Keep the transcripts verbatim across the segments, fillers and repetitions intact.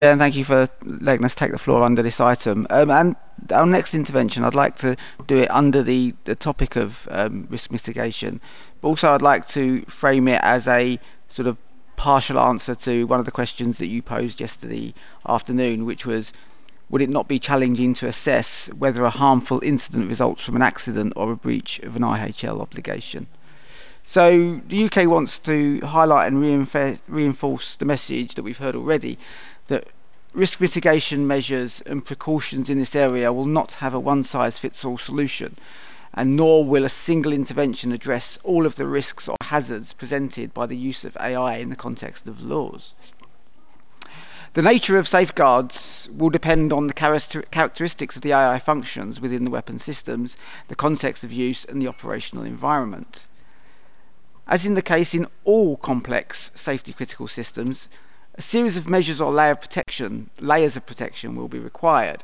Yeah, and thank you for letting us take the floor under this item. Um, and our next intervention, I'd like to do it under the, the topic of um, risk mitigation, but also I'd like to frame it as a sort of partial answer to one of the questions that you posed yesterday afternoon, which was, would it not be challenging to assess whether a harmful incident results from an accident or a breach of an I H L obligation? So the U K wants to highlight and reinforce, reinforce the message that we've heard already, that risk mitigation measures and precautions in this area will not have a one-size-fits-all solution, and nor will a single intervention address all of the risks or hazards presented by the use of A I in the context of laws. The nature of safeguards will depend on the characteristics of the A I functions within the weapon systems, the context of use, and the operational environment. As in the case in all complex safety-critical systems, a series of measures or layer of protection, layers of protection will be required.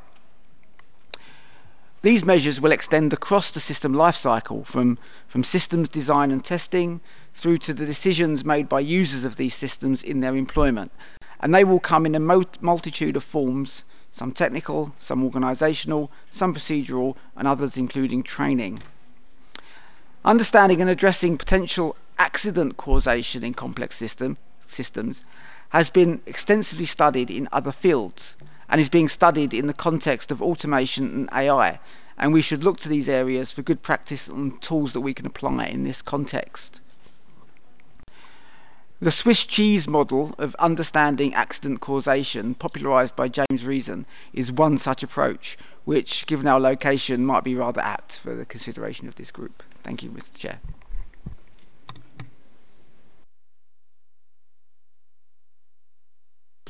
These measures will extend across the system lifecycle, from, from systems design and testing through to the decisions made by users of these systems in their employment. And they will come in a multitude of forms, some technical, some organisational, some procedural, and others including training. Understanding and addressing potential accident causation in complex system, systems has been extensively studied in other fields and is being studied in the context of automation and A I, and we should look to these areas for good practice and tools that we can apply in this context. The Swiss cheese model of understanding accident causation, popularised by James Reason, is one such approach, which, given our location, might be rather apt for the consideration of this group. Thank you, Mister Chair.